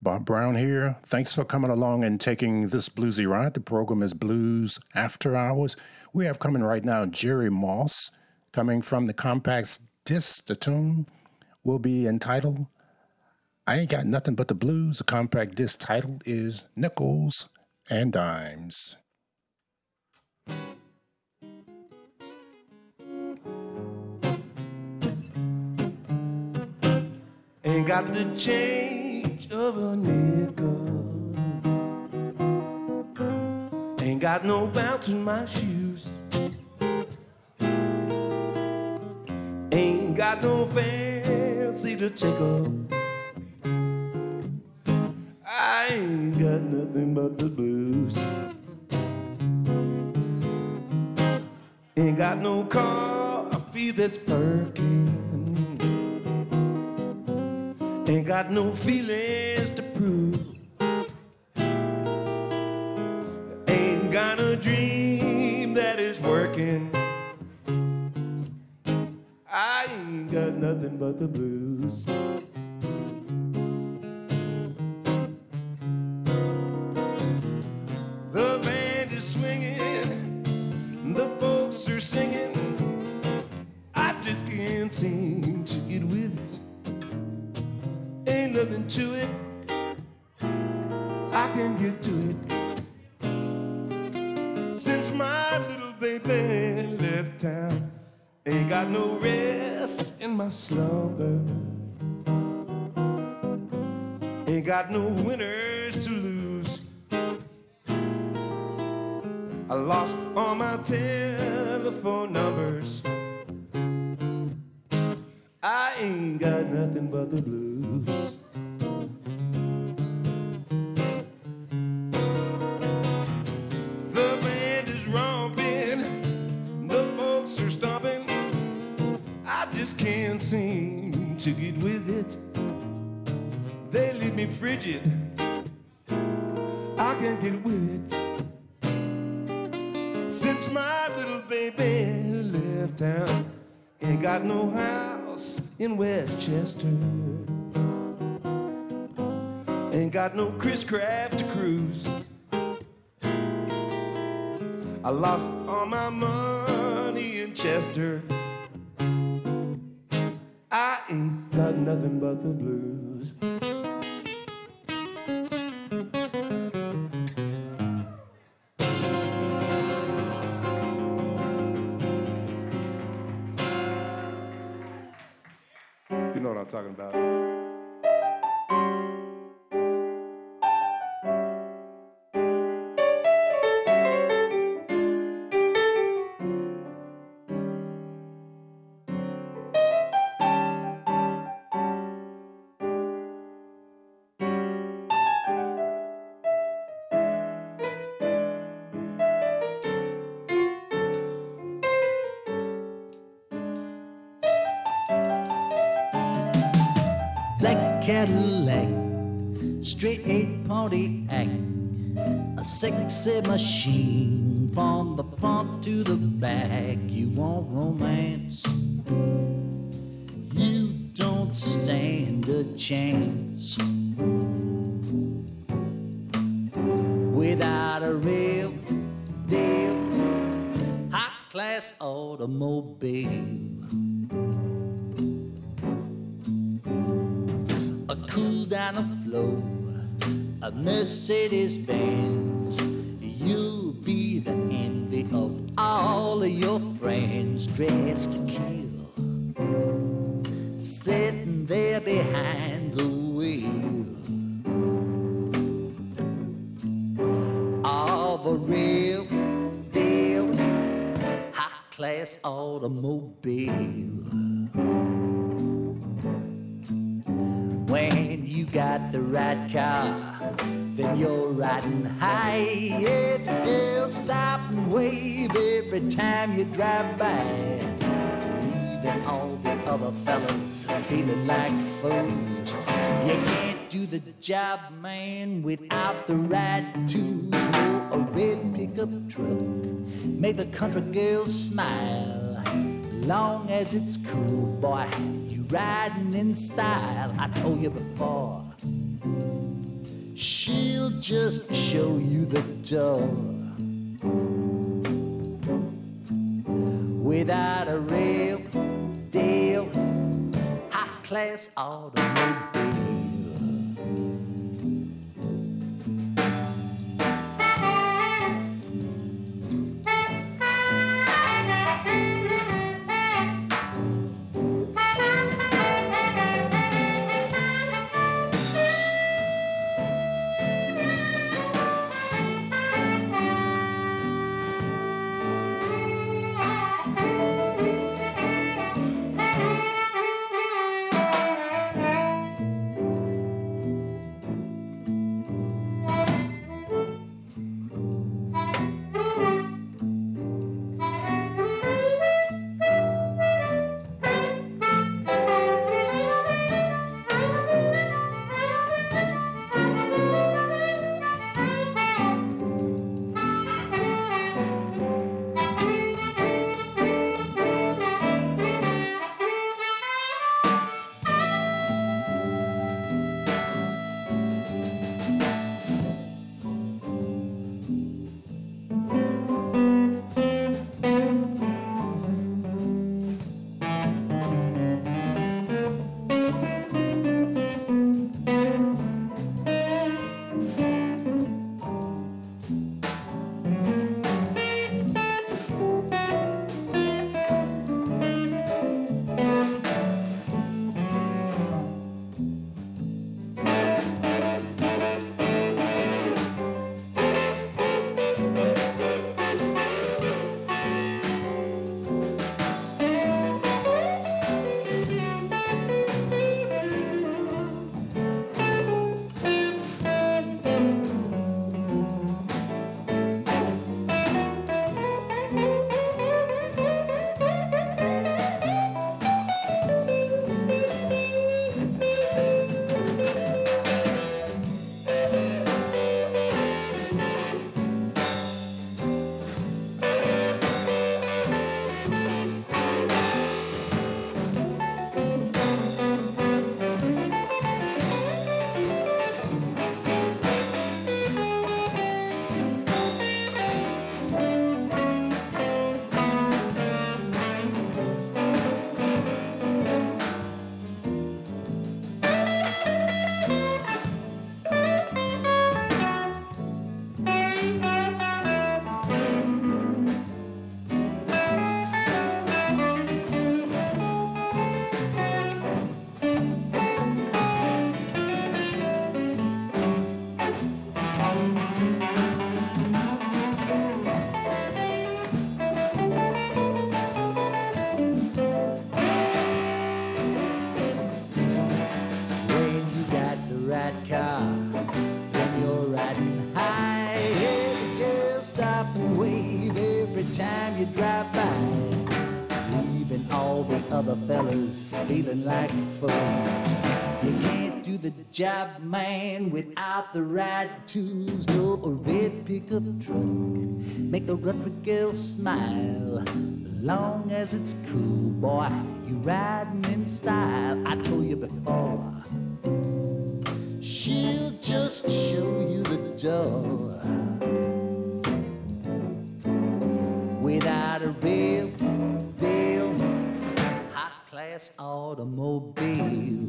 Bob Brown here. Thanks for coming along and taking this bluesy ride. The program is Blues After Hours. We have coming right now Jerry Moss, coming from the compact disc. The tune will be entitled I Ain't Got Nothing But the Blues. The compact disc title is Nickels and Dimes. Ain't got the change of a nickel. Ain't got no bounce in my shoes. Ain't got no fancy to tickle. I ain't got nothing but the blues. Ain't got no coffee that's perking. Ain't got no feelings to prove. Ain't got a dream that is working. I ain't got nothing but the blues. The band is swinging, the folks are singing. I just can't seem to get with it. Ain't nothing to it, I can get to it. Since my little baby left town, ain't got no rest in my slumber. Ain't got no winners to lose. I lost all my telephone numbers. I ain't got nothing but the blues. The band is romping, the folks are stomping. I just can't seem to get with it. They leave me frigid, I can't get with it. Since my little baby left town, ain't got no house in Westchester. Ain't got no Chris Craft to cruise. I lost all my money in Chester. I ain't got nothing but the blues. You know what I'm talking about. Cadillac, straight eight Pontiac, a sexy machine from the front to the back. You want romance? You don't stand a chance without a real deal high-class automobile. Down the floor, a Mercedes-Benz. You'll be the envy of all of your friends, dressed to kill, sitting there behind the wheel of a real deal high-class automobile. When you got the right car, then you're riding high. It'll stop and wave every time you drive by, leaving all the other fellas feeling like fools. You can't do the job, man, without the right tools. No, a red pickup truck make the country girls smile, long as it's cool, boy. Riding in style, I told you before. she'll just show you the door. Without a real deal high-class automobile. Time you drive by, leaving all the other fellas feeling like fools. You can't do the job, man, without the right tools. No, a red pickup truck make a rutland girl smile. Long as it's cool, boy, you riding in style. I told you before, she'll just show you the door. Without a real deal high-class automobile.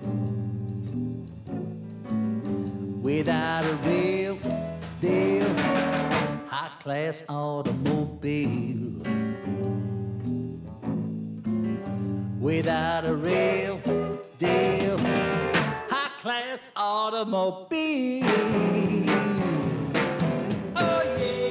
Without a real deal high-class automobile. Without a real deal high-class automobile. Oh yeah.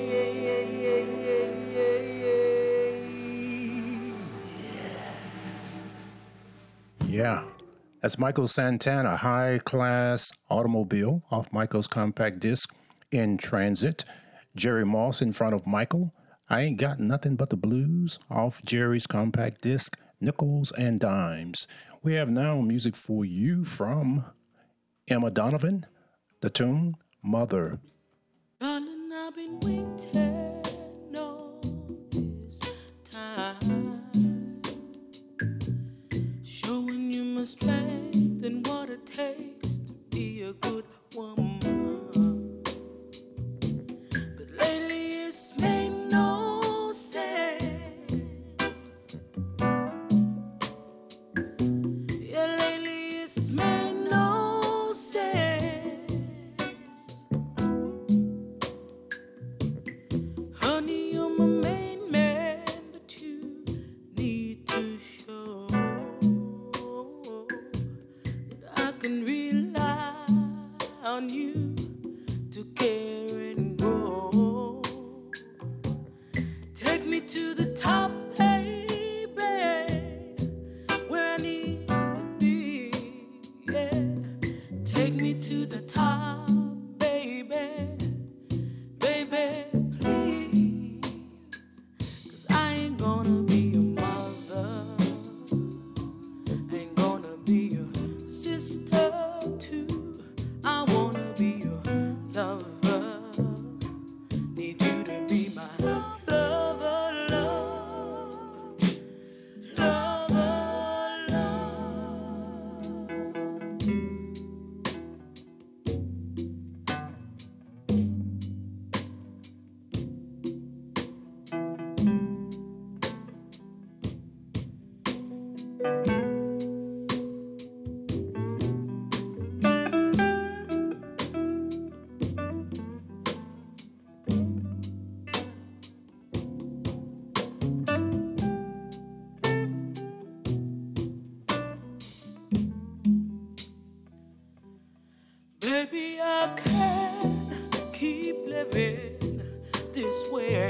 Yeah, that's Michael Santana, High Class Automobile, off Michael's compact disc, In Transit. Jerry Moss in front of Michael, I Ain't Got Nothing But the Blues, off Jerry's compact disc, Nickels and Dimes. We have now music for you from Emma Donovan, the tune Mother. Darling, I've been waiting all this time, showing you my strength and what it takes to be a good woman. on you to care and grow. Take me to the top, baby, where I need to be. Yeah, take me to the top, baby, baby, please. 'Cause I ain't gonna be your mother, ain't gonna be your sister too. I wanna be your lover. Need you to be my lover, love, lover, love. Baby, I can't keep living this way.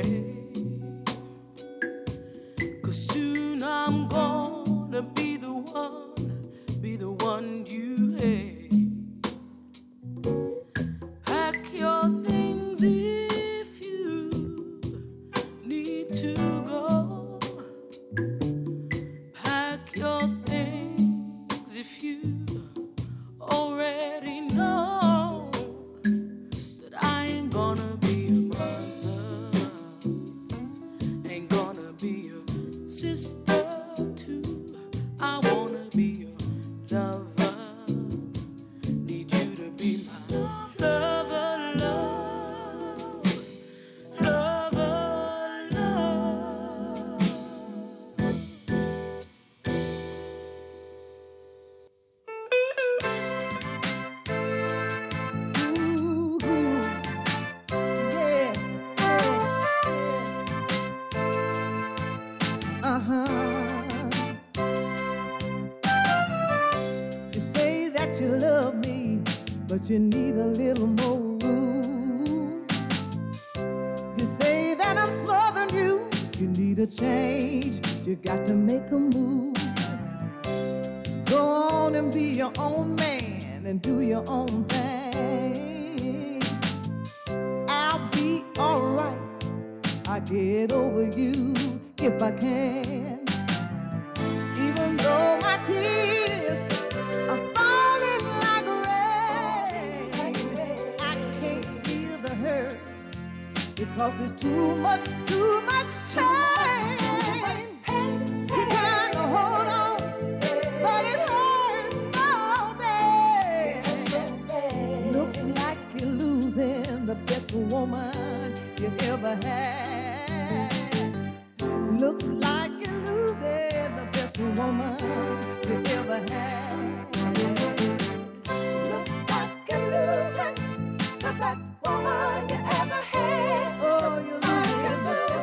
'Cause soon I'm gonna be the one you hate. Pack your things if you need to go. Pack your things if you already know that I ain't gonna be your mother, ain't gonna be your sister too. I wanna be your lover, need you to be my lover, love, lover, love. Ooh, yeah, You say that you love me, but you need a little more room. You say that I'm smothering you, you need a change, you got to make a move. Go on and be your own man and do your own thing. I'll be alright, I'll get over you if I can. Even though my tears are falling like rain, I can't feel the hurt because it's too much pain. You're trying to hold on, but it hurts so bad. Looks like you're losing the best woman you ever had. Looks like you're losing the best woman you ever had. Looks like you're losing the best woman you ever had. Oh, you're losing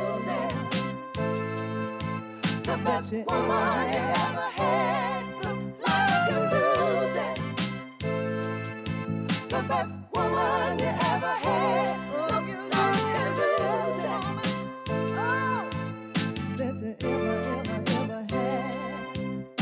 the best woman you ever had. Looks like you're losing the best woman you ever had. Looks like you're losing. Oh, that you ever had.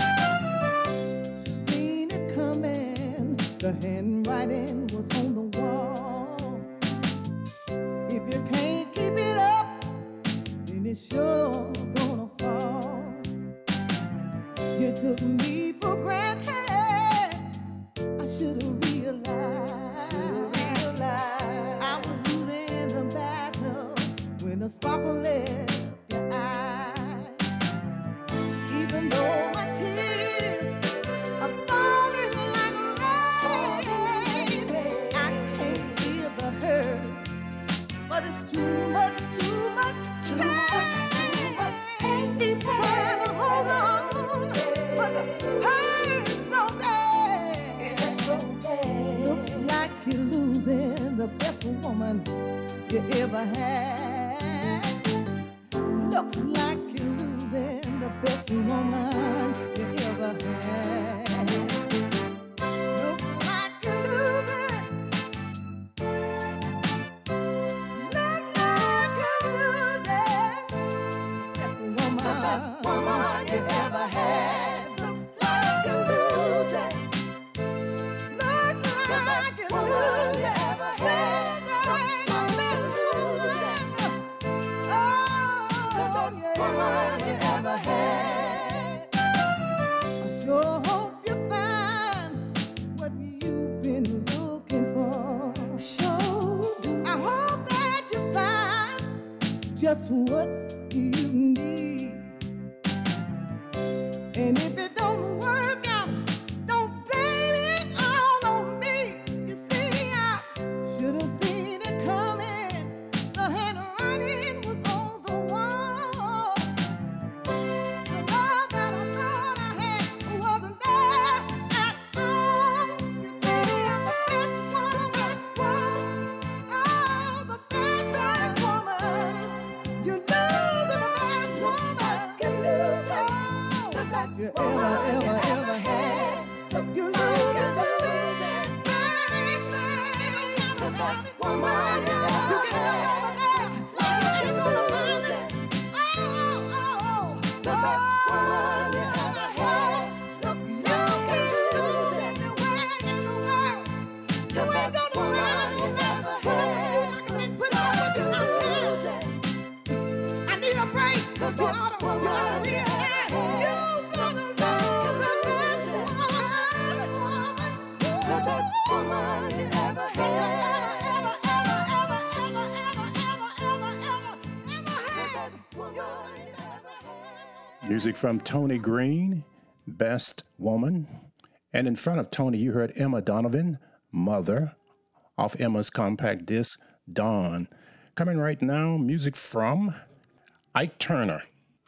Seen it coming, the handwriting was on the wall. If you can't keep it up, then it's sure gonna fall. You took me for granted, I should've realized. I was losing the battle when the sparkle left your eye. Even though my tears are falling like rain, I can't feel the hurt, but it's too much pain. Keep trying to hold on, but the pain's so bad. Looks like you're losing the best woman you ever had. Looks like you're losing the best woman you ever had. Looks like you're losing just what you need. And if it don't work out, don't blame it all on me. You see, I should have seen it coming. The handwriting was on the wall. The love that I thought I had wasn't there at all. You see, I'm the best woman. Oh, the best woman. You lose the best woman. Can lose it. The best you ever had. You lose it. The best woman you ever had. You lose it. Oh, the best woman you ever had. You can lose it anywhere in the world. The best woman you ever had. Without you lose it. I need a break. The best woman you ever had. You're gonna lose the best woman you ever had. Music from Tony Green, Best Woman. And in front of Tony, you heard Emma Donovan, Mother, off Emma's compact disc, Dawn. Coming right now, music from Ike Turner.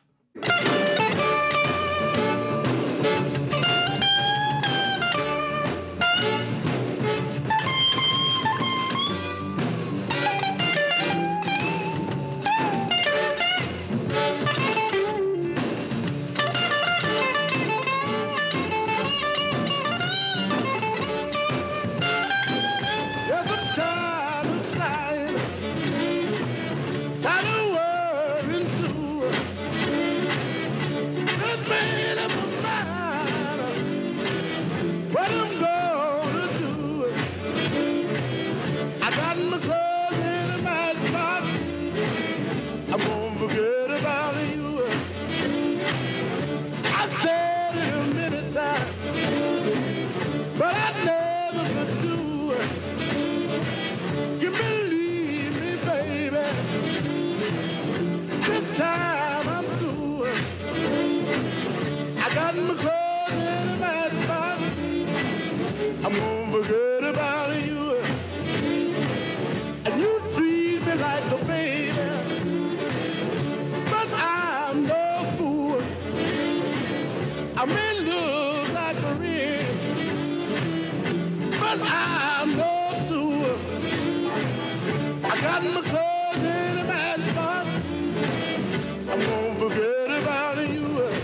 Yes, I'm tired of sighing, tired of worrying too. Just made up my mind what I'm gonna do. I got my clothes in a matchbox. I'm gonna forget about you. I've said it a million times, but I never could do it. You believe me, baby. This time I'm through. I got my clothes in a matchbox. I'm gonna forget about you. And you treat me like a baby, but I'm no fool. I may look like a rich, but I'm no tool. I got my clothes in a matchbox. I'm gonna forget about you.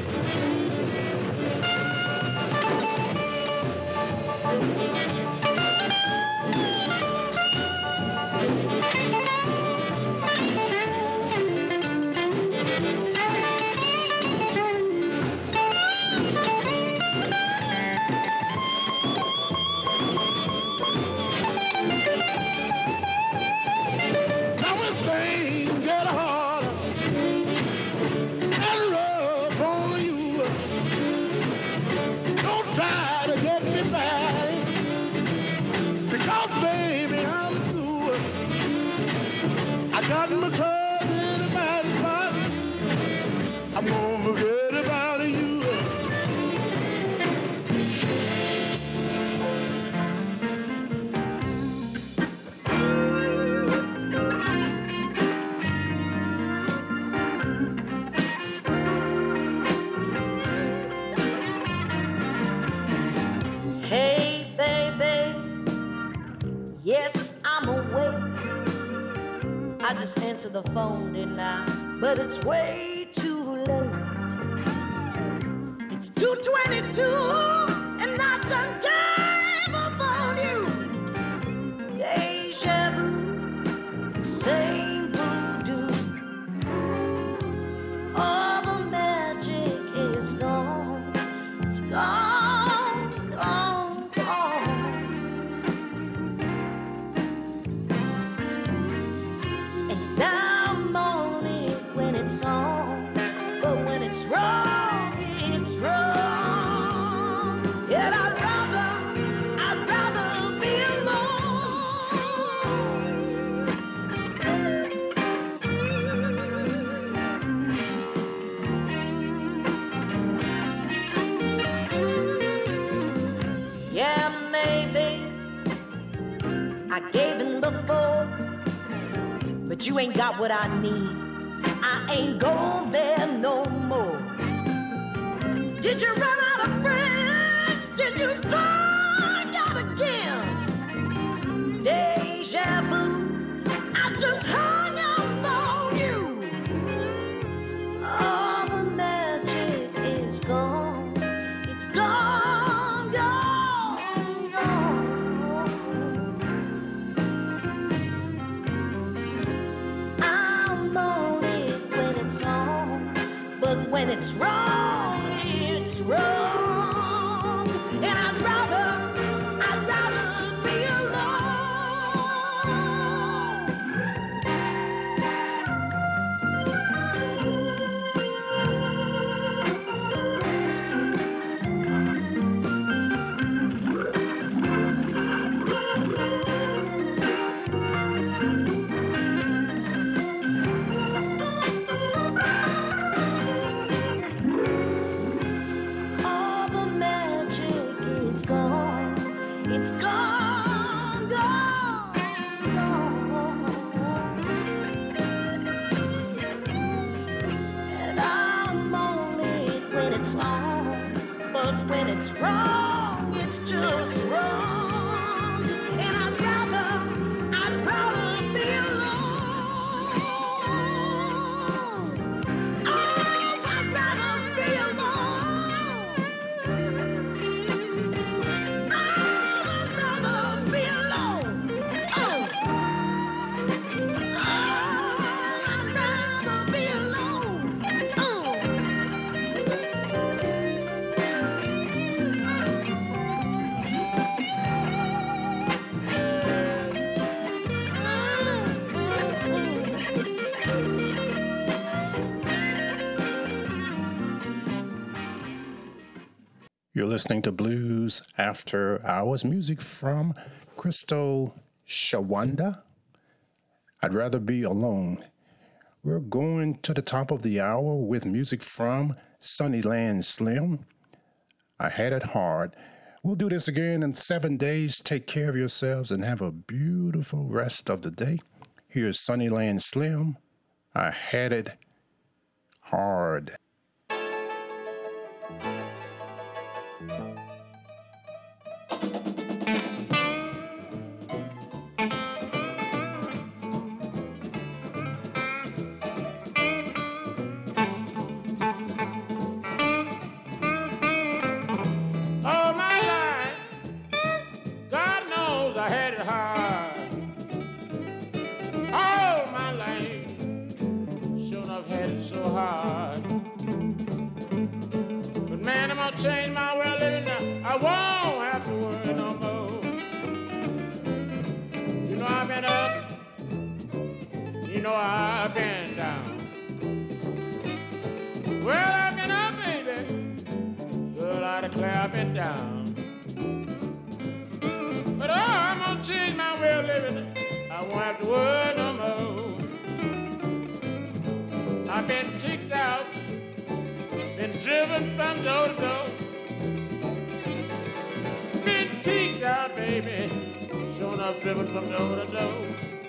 Now when things get harder and rough on you, don't try to get me back, because baby I'm through. I got my clothes in a matchbox. I'm gonna forget about you. Hey, baby, yes, I'm awake. I just answered the phone, didn't I? But it's way too late. It's 2:22, and I done gave up on you. Deja vu, same voodoo. All the magic is gone. It's gone, gone, gone. And I'm on it when it's on, but when it's wrong, it's wrong. Yet I'd rather be alone. I gave in before, but you ain't got what I need. I ain't going there no more. Did you run out of friends? Did you strike out again? Deja vu, I just hung up on you. All the magic is gone. It's gone, gone, gone. I'm on it when it's on, but when it's wrong, it's wrong. And I'd rather be alone. All the magic is gone. It's gone, gone, gone. And I'm on it when it's on, but when it's wrong, it's just wrong. And I'd rather be alone. Oh, I'd rather be alone. I'd rather be alone. Oh, I'd rather be alone. Oh. You're listening to Blues After Hours, music from Crystal Shawanda. I'd rather be alone. We're going to the top of the hour with music from Sunnyland Slim. I had it hard. We'll do this again in 7 days. Take care of yourselves and have a beautiful rest of the day. Here's Sunnyland Slim. I had it hard. All my life, God knows I had it hard. All my life, sure enough had it so hard. But man, I'm gonna change my way of living now. I won't have to worry no more. You know I've been up, you know I've been down. Well, I've been up, baby. Girl, I declare I've been down. But oh, I'm gonna change my way of living. I won't have to worry no more. I've been kicked out, been driven from door to door. Been kicked out, baby, sure enough driven from door to door.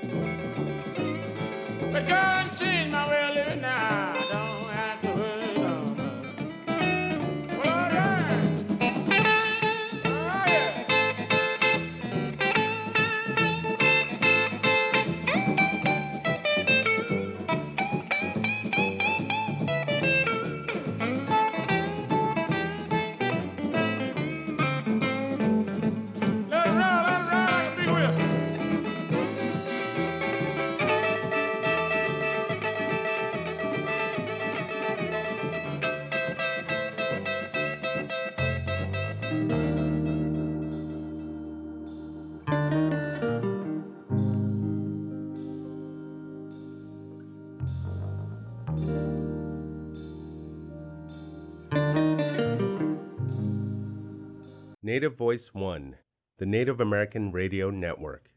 But God, change my way of living now. I don't have to worry no more. Well, all right. Oh, yeah. Let it roll like a big wheel. Native Voice One, the Native American Radio Network.